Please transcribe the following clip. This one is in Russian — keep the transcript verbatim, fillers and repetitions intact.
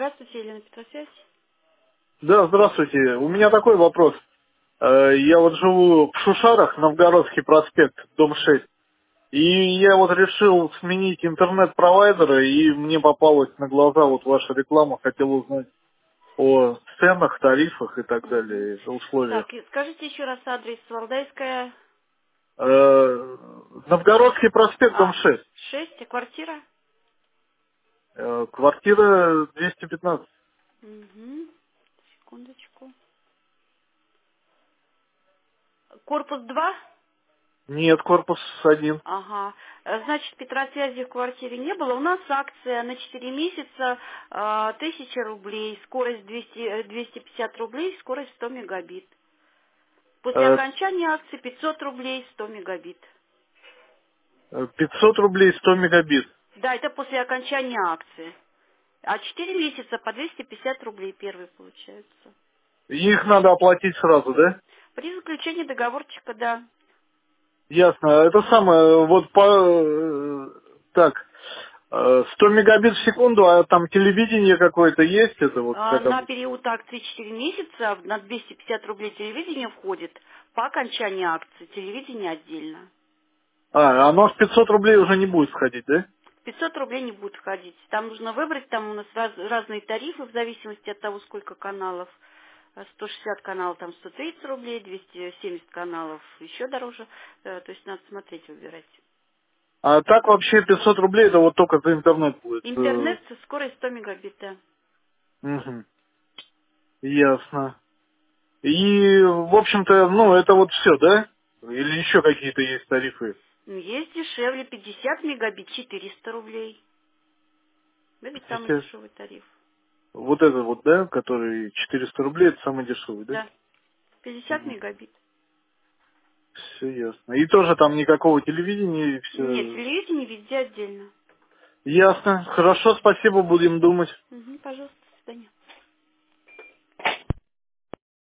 Здравствуйте, Елена Петросвязь. Да, здравствуйте. У меня такой вопрос. Э, Я вот живу в Шушарах, Новгородский проспект, дом шесть. И я вот решил сменить интернет-провайдера, и мне попалась на глаза вот ваша реклама. Хотел узнать о ценах, тарифах и так Мгм. далее, условиях. Так, и скажите еще раз адрес. Валдайская, Э, Новгородский проспект, дом а, шесть. шесть, а квартира? Э, Квартира двести пятнадцать. Угу. Секундочку. Корпус два? Нет, корпус один. Ага. Э, Значит, Петросвязи в квартире не было. У нас акция на четыре месяца, а, тысяча рублей, скорость двести, э, двести пятьдесят рублей, скорость сто мегабит. После Э, окончания акции пятьсот рублей, сто мегабит. э, пятьсот рублей, сто мегабит. Да, это после окончания акции. А четыре месяца по двести пятьдесят рублей первый получается. Их надо оплатить сразу, да? При заключении договорчика, да. Ясно. Это самое, вот по... э, Так, э, сто мегабит в секунду, а там телевидение какое-то есть, это вот А, как На обычно. период акции четыре месяца на двести пятьдесят рублей телевидение входит. По окончании акции телевидение отдельно. А, оно в пятьсот рублей уже не будет сходить, да? пятьсот рублей не будет входить. Там нужно выбрать, там у нас раз- разные тарифы в зависимости от того, сколько каналов. Э, сто шестьдесят каналов, там сто тридцать рублей, двести семьдесят каналов еще дороже. Э, То есть надо смотреть, выбирать. А так вообще пятьсот рублей это вот только за интернет будет. э, Интернет со скоростью сто мегабит, да. Мгм. Ясно. И, в общем-то, ну, это вот все, да? Или еще какие-то есть тарифы? Ну, есть дешевле, пятьдесят мегабит, четыреста рублей. Это самый пятьдесят. дешевый тариф. Вот это вот, да, который четыреста рублей, это самый дешевый, да? Да, пятьдесят мегабит. Все ясно. И тоже там никакого телевидения, и Нет, все. телевидение везде отдельно. Ясно. Хорошо, спасибо, будем думать. Мгм, пожалуйста, до свидания.